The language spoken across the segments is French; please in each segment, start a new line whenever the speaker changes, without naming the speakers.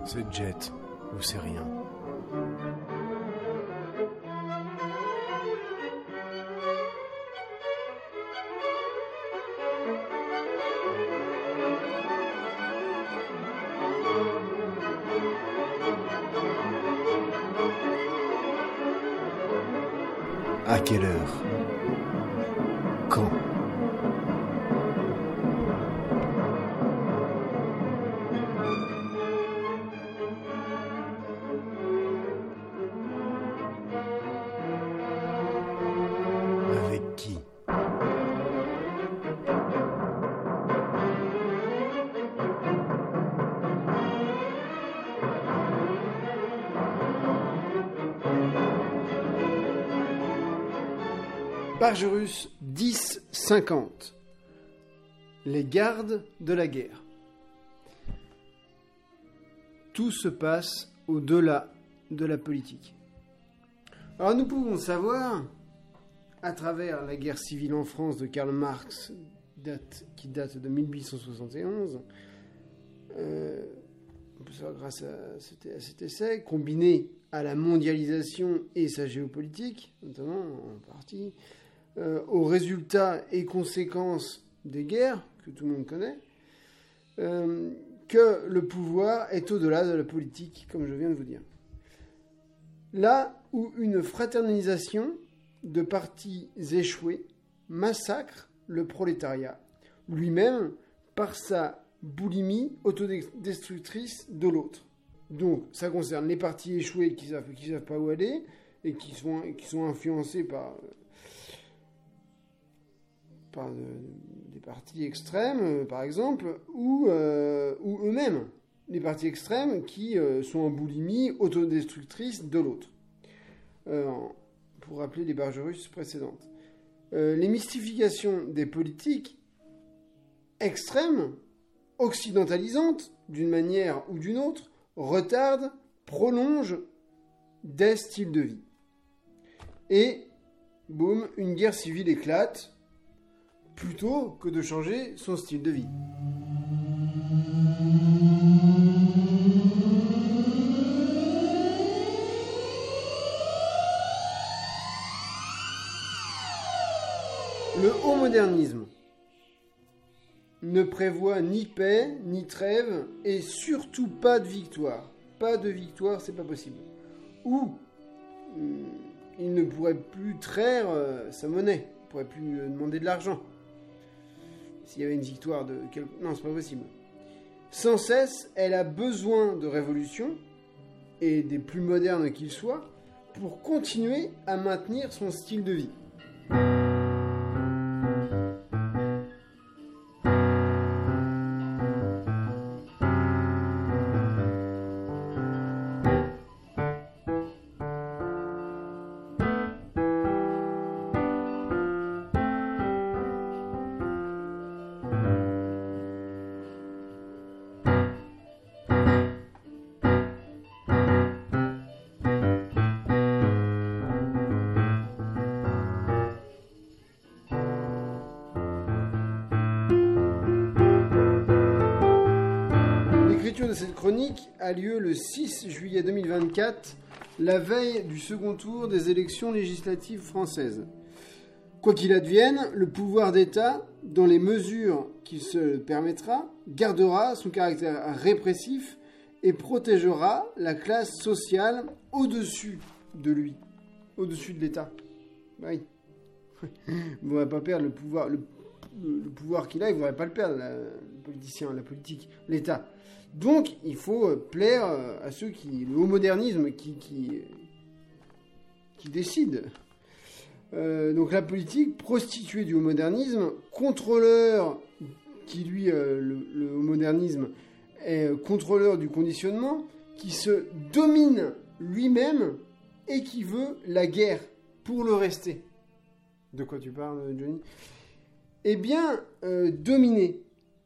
C'est jet ou c'est rien. À quelle heure? Quand? Avec qui?
Bargerus 10-50. Les gardes de la guerre. Tout se passe au-delà de la politique. Alors nous pouvons savoir, à travers la guerre civile en France de Karl Marx, qui date de 1871, on peut savoir grâce à cet essai, combiné à la mondialisation et sa géopolitique, notamment en partie, aux résultats et conséquences des guerres, que tout le monde connaît, que le pouvoir est au-delà de la politique, comme je viens de vous dire. Là où une fraternisation de partis échoués massacre le prolétariat, lui-même par sa boulimie autodestructrice de l'autre. Donc, ça concerne les partis échoués qui savent pas où aller et qui sont influencés par des partis extrêmes, par exemple, ou eux-mêmes, les partis extrêmes qui sont en boulimie autodestructrice de l'autre. Pour rappeler les Bargerus précédentes. Les mystifications des politiques extrêmes, occidentalisantes, d'une manière ou d'une autre, retardent, prolongent des styles de vie. Et, boum, une guerre civile éclate, plutôt que de changer son style de vie. Le haut modernisme ne prévoit ni paix, ni trêve, et surtout pas de victoire. Pas de victoire, c'est pas possible. Ou il ne pourrait plus traire sa monnaie, il ne pourrait plus demander de l'argent. S'il y avait une victoire de... Non, c'est pas possible. Sans cesse, elle a besoin de révolution, et des plus modernes qu'ils soient, pour continuer à maintenir son style de vie. L'écriture de cette chronique a lieu le 6 juillet 2024, la veille du second tour des élections législatives françaises. Quoi qu'il advienne, le pouvoir d'État, dans les mesures qu'il se permettra, gardera son caractère répressif et protégera la classe sociale au-dessus de lui, au-dessus de l'État. Oui. Il ne voudrait pas perdre le pouvoir qu'il a, il ne voudrait pas le perdre, le politicien, la politique, l'État. Donc, il faut plaire à ceux le haut modernisme qui décide. Donc, la politique, prostituée du haut modernisme, contrôleur, qui lui, le haut modernisme, est contrôleur du conditionnement, qui se domine lui-même et qui veut la guerre pour le rester. De quoi tu parles, Johnny ? Eh bien, dominer.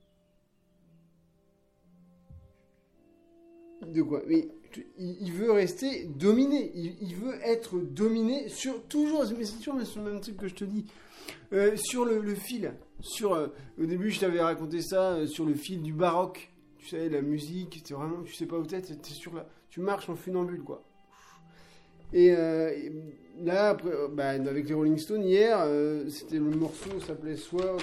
De quoi ? Mais il veut rester dominé. Il veut être dominé sur toujours. Mais c'est toujours sur le même truc que je te dis. Sur le fil. Au début, je t'avais raconté ça sur le fil du baroque tu sais, la musique, c'est vraiment, tu sais pas où t'es sur la, tu marches en funambule, quoi. Et là, après, avec les Rolling Stones hier, c'était le morceau, s'appelait Sword,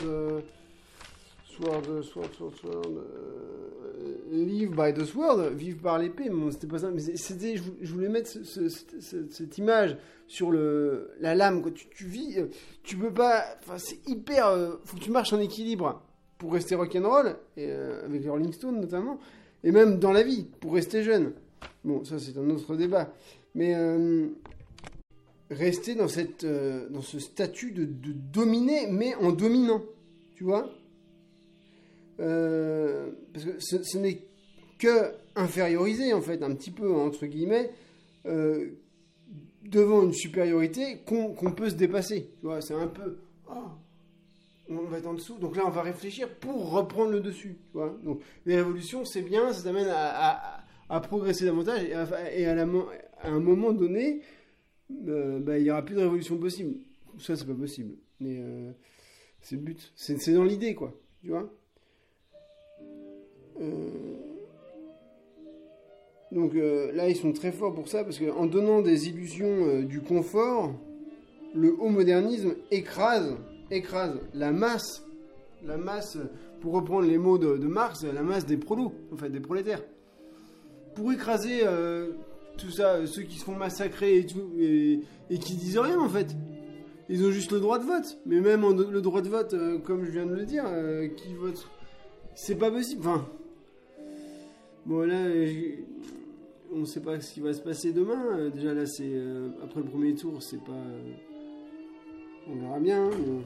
Live by the Sword, vive par l'épée. Bon, c'était pas ça, mais c'était, je voulais mettre cette image sur la lame, quoi. Tu vis, tu peux pas, enfin, c'est hyper, faut que tu marches en équilibre pour rester rock'n'roll, et avec les Rolling Stones notamment, et même dans la vie, pour rester jeune. Bon, ça c'est un autre débat. Mais rester dans ce statut de dominer, mais en dominant, tu vois, parce que ce n'est que inférioriser, en fait, un petit peu, entre guillemets, devant une supériorité qu'on peut se dépasser, tu vois, c'est un peu, on va être en dessous, donc là on va réfléchir pour reprendre le dessus, tu vois. Donc les révolutions, c'est bien, ça t'amène à progresser davantage, et à un moment donné, il n'y aura plus de révolution possible. Ça, c'est pas possible. Mais c'est le but. C'est dans l'idée, quoi. Tu vois. Donc là, ils sont très forts pour ça, parce qu'en donnant des illusions du confort, le haut modernisme écrase la masse, pour reprendre les mots de Marx, la masse des prolos, en fait, des prolétaires. Pour écraser tout ça, ceux qui se font massacrer et tout, et qui disent rien, en fait. Ils ont juste le droit de vote. Mais même le droit de vote, comme je viens de le dire, qui vote, c'est pas possible. Enfin, bon là, on sait pas ce qui va se passer demain. Déjà là, c'est après le premier tour, c'est pas, on verra bien. Mais...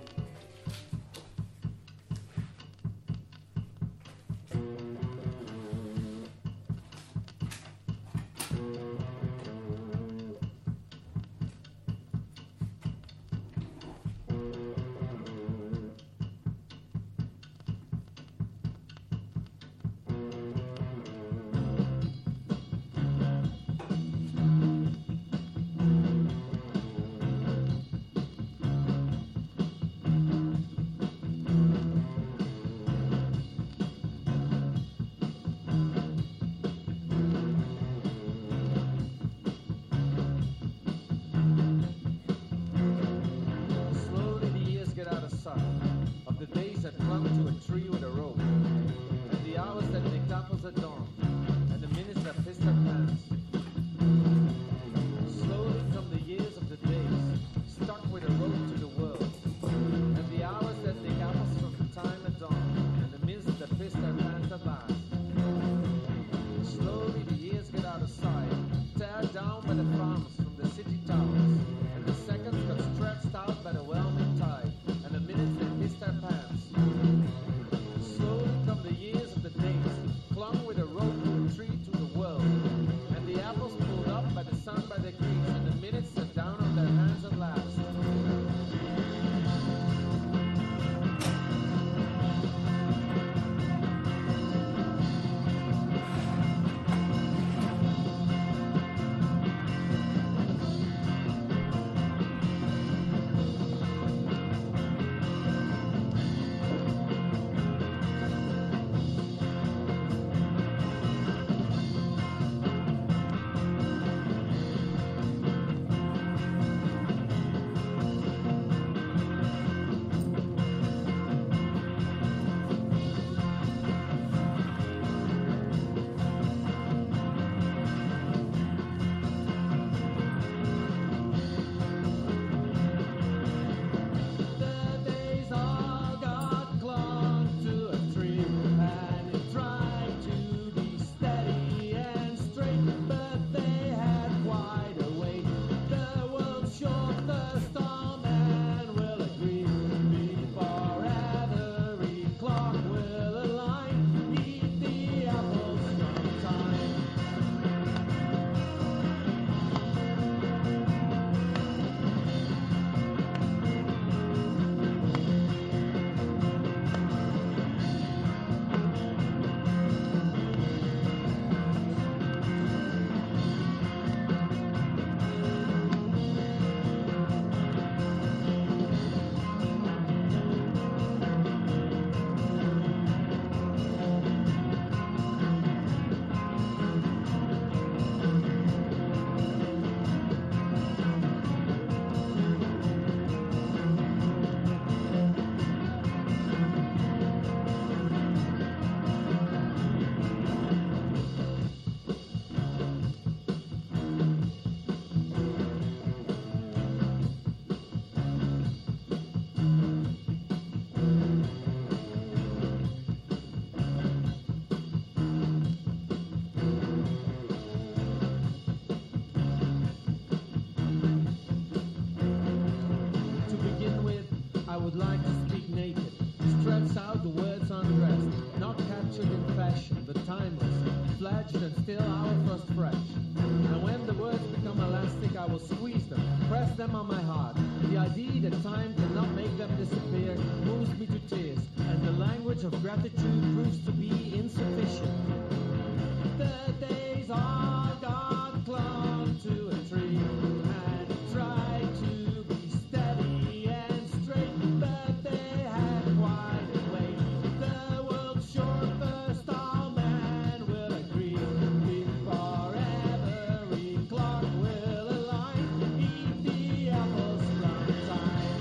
stretched, and still our thrust fresh. And when the words become elastic, I will squeeze them, press them on my heart. The idea that time cannot make them disappear moves me to tears, and the language of gratitude proves to be insufficient. The days are gone, clung to a tree, and tried to be steady and straight, but they had quite a way. The world's short first, all man will agree. Before every clock will align, eat the apples from time.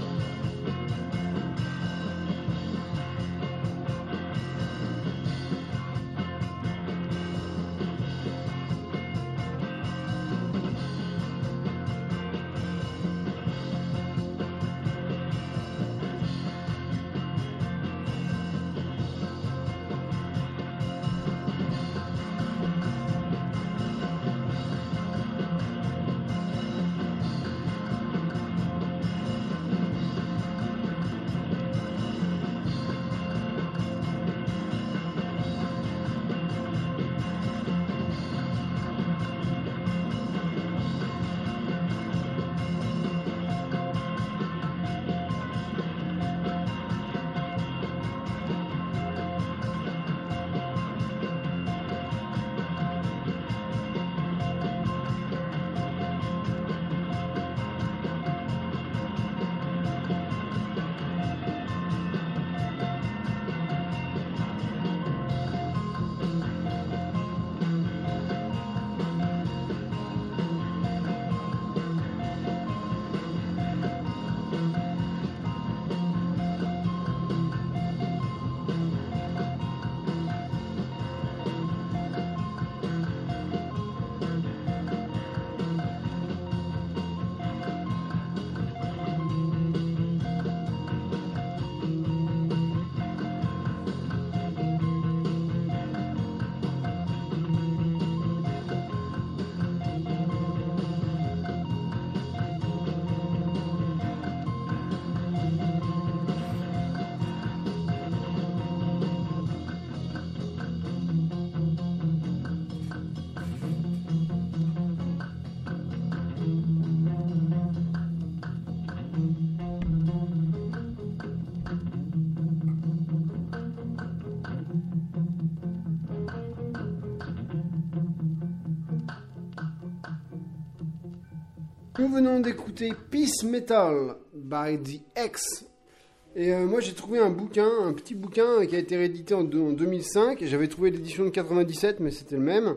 Nous venons d'écouter Peace Metal by The X. Et moi j'ai trouvé un petit bouquin qui a été réédité en 2005. J'avais trouvé l'édition de 97, mais c'était le même.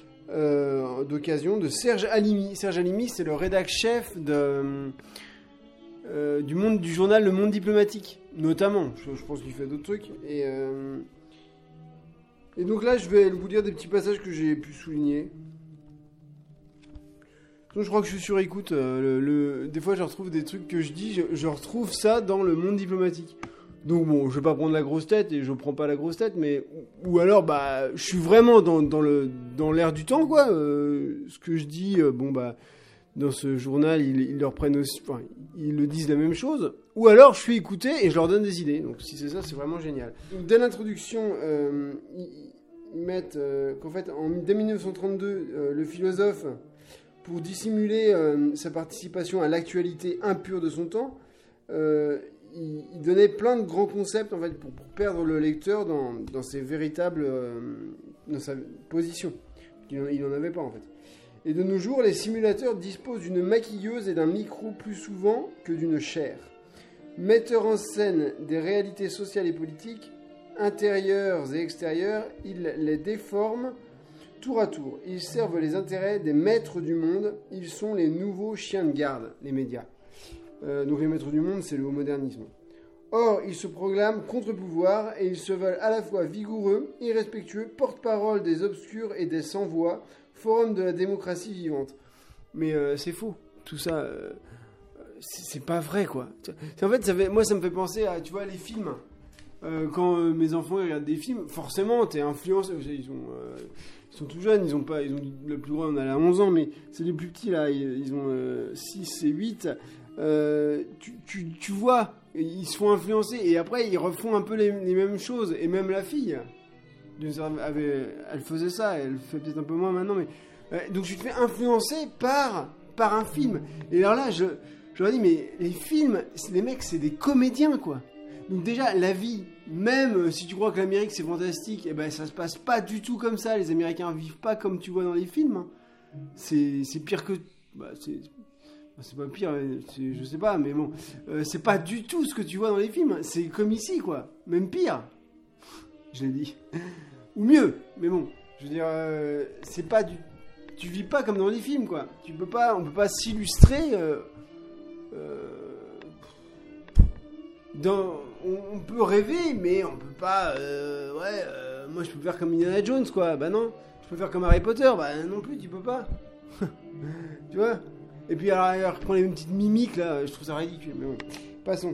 D'occasion de Serge Halimi. Serge Halimi, c'est le rédac-chef du journal Le Monde Diplomatique, notamment. Je pense qu'il fait d'autres trucs. Et donc là, je vais vous lire des petits passages que j'ai pu souligner. Donc, je crois que je suis sur écoute. Des fois, je retrouve des trucs que je dis. Je retrouve ça dans Le Monde Diplomatique. Donc bon, je vais pas prendre la grosse tête et je prends pas la grosse tête, mais ou alors je suis vraiment dans l'air du temps quoi. Ce que je dis, dans ce journal, ils le reprennent aussi, enfin, ils le disent la même chose. Ou alors je suis écouté et je leur donne des idées. Donc si c'est ça, c'est vraiment génial. Donc, dès l'introduction, ils mettent qu'en fait, dès 1932, le philosophe, pour dissimuler sa participation à l'actualité impure de son temps, il donnait plein de grands concepts en fait pour perdre le lecteur dans ses véritables dans sa position. Il n'en avait pas en fait. Et de nos jours, les simulateurs disposent d'une maquilleuse et d'un micro plus souvent que d'une chair. Metteurs en scène des réalités sociales et politiques, intérieures et extérieures, ils les déforment tour à tour. Ils servent les intérêts des maîtres du monde. Ils sont les nouveaux chiens de garde, les médias. Donc les maîtres du monde, c'est le modernisme. Or, ils se proclament contre-pouvoir et ils se veulent à la fois vigoureux, irrespectueux, porte-parole des obscurs et des sans-voix, forum de la démocratie vivante. Mais c'est faux. Tout ça, c'est pas vrai, quoi. En fait, moi, ça me fait penser à, tu vois, les films. Quand mes enfants regardent des films, forcément, t'es influencé. Ils sont tout jeunes, le plus grand, on a 11 ans, mais c'est les plus petits, là, ils ont 6 et 8. Tu vois, ils se font influencer et après ils refont un peu les mêmes choses, et même la fille. elle faisait ça, elle fait peut-être un peu moins maintenant, mais donc je te fais influencer par un film. Et alors là, je leur dis, mais les films, les mecs, c'est des comédiens, quoi. Donc déjà, la vie, même si tu crois que l'Amérique c'est fantastique, eh ben ça se passe pas du tout comme ça. Les Américains vivent pas comme tu vois dans les films. Hein. C'est pire que... c'est pas pire, je sais pas, mais bon, c'est pas du tout ce que tu vois dans les films. C'est comme ici, quoi. Même pire. Je l'ai dit. Ou mieux, mais bon, je veux dire, c'est pas du... Tu vis pas comme dans les films, quoi. On peut pas s'illustrer... on peut rêver, mais on peut pas... moi je peux faire comme Indiana Jones, quoi. Bah non. Je peux faire comme Harry Potter. Bah non plus, tu peux pas. Tu vois. Et puis alors, prends les mêmes petites mimiques, là. Je trouve ça ridicule, mais bon. Passons.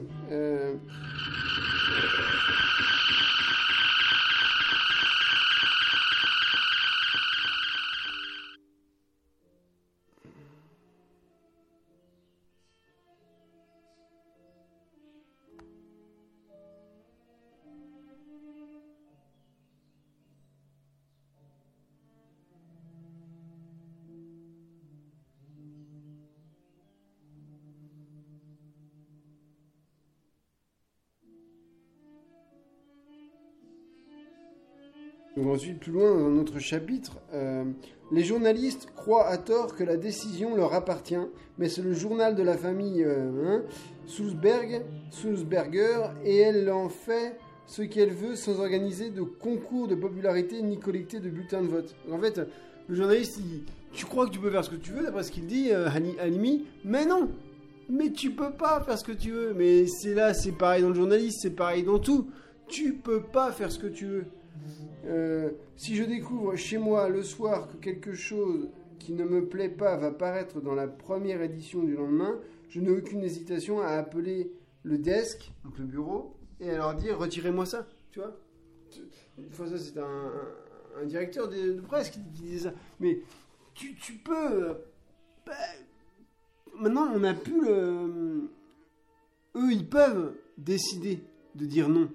Donc ensuite, plus loin dans notre chapitre, les journalistes croient à tort que la décision leur appartient, mais c'est le journal de la famille Sulzberger, et elle en fait ce qu'elle veut sans organiser de concours de popularité ni collecter de bulletins de vote. En fait, le journaliste, tu crois que tu peux faire ce que tu veux, d'après ce qu'il dit, Halimi, mais non. Mais tu peux pas faire ce que tu veux. Mais c'est pareil dans le journaliste, c'est pareil dans tout. Tu peux pas faire ce que tu veux. Si je découvre chez moi le soir que quelque chose qui ne me plaît pas va paraître dans la première édition du lendemain, je n'ai aucune hésitation à appeler le desk, donc le bureau, et à leur dire retirez-moi ça, tu vois. Une fois ça, c'est un directeur de presse qui disait ça. Mais tu peux... maintenant, on n'a plus le... Eux, ils peuvent décider de dire non.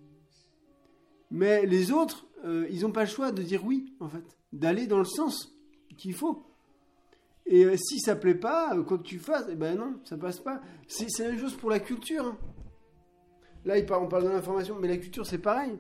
Mais les autres, ils n'ont pas le choix de dire oui, en fait. D'aller dans le sens qu'il faut. Et si ça ne plaît pas, quoi que tu fasses, eh ben non, ça passe pas. C'est la même chose pour la culture. Hein. Là, on parle de l'information, mais la culture, c'est pareil.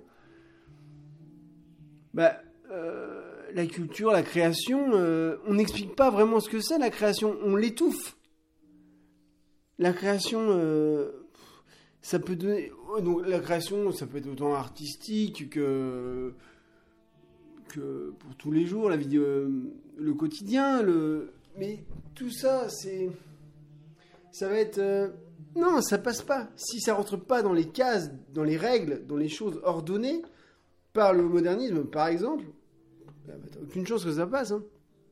La culture, la création, on n'explique pas vraiment ce que c'est, la création. On l'étouffe. La création... ça peut donner... Donc, la création, ça peut être autant artistique que pour tous les jours, la vie, le quotidien, mais tout ça, ça va être... non, ça passe pas. Si ça rentre pas dans les cases, dans les règles, dans les choses ordonnées, par le modernisme, par exemple, t'as aucune chance que ça passe, hein.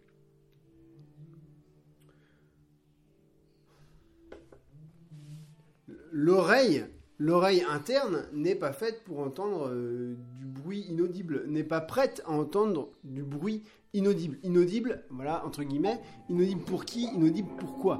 L'oreille interne n'est pas faite pour entendre du bruit inaudible, n'est pas prête à entendre du bruit inaudible. Inaudible, voilà, entre guillemets, inaudible pour qui, inaudible pourquoi.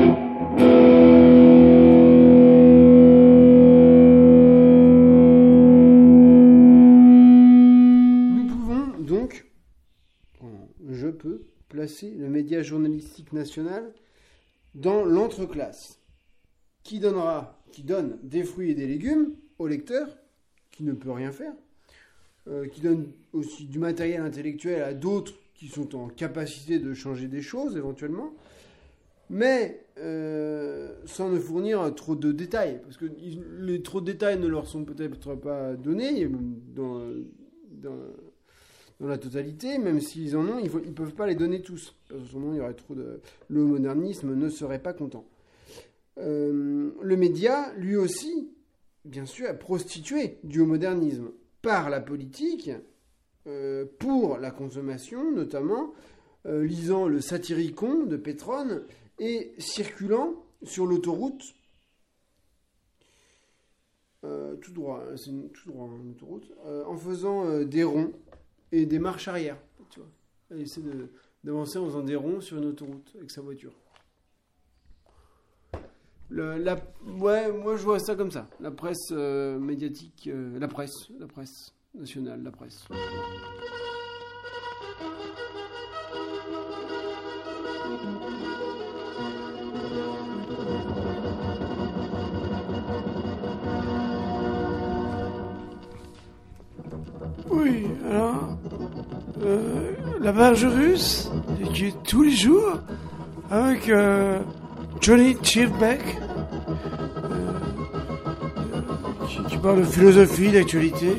Nous pouvons donc, je peux, placer le média journalistique national dans l'entreclasse, qui donne des fruits et des légumes au lecteur, qui ne peut rien faire, qui donne aussi du matériel intellectuel à d'autres qui sont en capacité de changer des choses éventuellement, mais sans ne fournir trop de détails, parce que les trop de détails ne leur sont peut-être pas donnés dans la totalité, même s'ils en ont, ils ne peuvent pas les donner tous, parce que sinon il y aurait trop de... Le modernisme ne serait pas content. Le média, lui aussi, bien sûr, a prostitué du modernisme par la politique, pour la consommation notamment, lisant le Satyricon de Pétrone et circulant sur l'autoroute, tout droit, c'est tout droit, hein, l'autoroute, en faisant des ronds et des marches arrière, tu vois. Elle essaie d'avancer en faisant des ronds sur une autoroute avec sa voiture. Ouais, moi je vois ça comme ça. La presse médiatique, la presse nationale, la presse.
Oui, alors, la barge russe, qui est tous les jours, avec Johnny Chivbeck, qui parle de philosophie, d'actualité,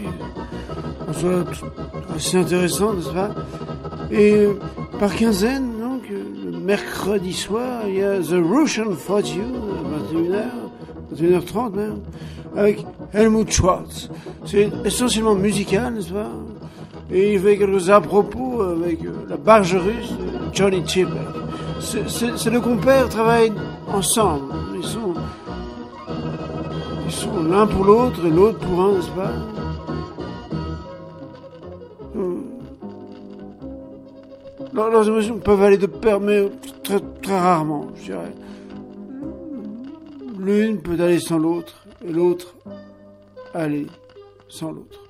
assez intéressant, n'est-ce pas? Et par quinzaine, donc, le mercredi soir, il y a The Russian Fortune, à 21h30 même, avec Helmut Schwartz. C'est essentiellement musical, n'est-ce pas? Et il fait quelques à-propos avec la barge russe de Johnny Chivbeck. Ces deux compères travaillent ensemble. Ils sont l'un pour l'autre et l'autre pour un, n'est-ce pas? Leurs émotions peuvent aller de pair, mais très, très rarement, je dirais. L'une peut aller sans l'autre, et l'autre aller sans l'autre.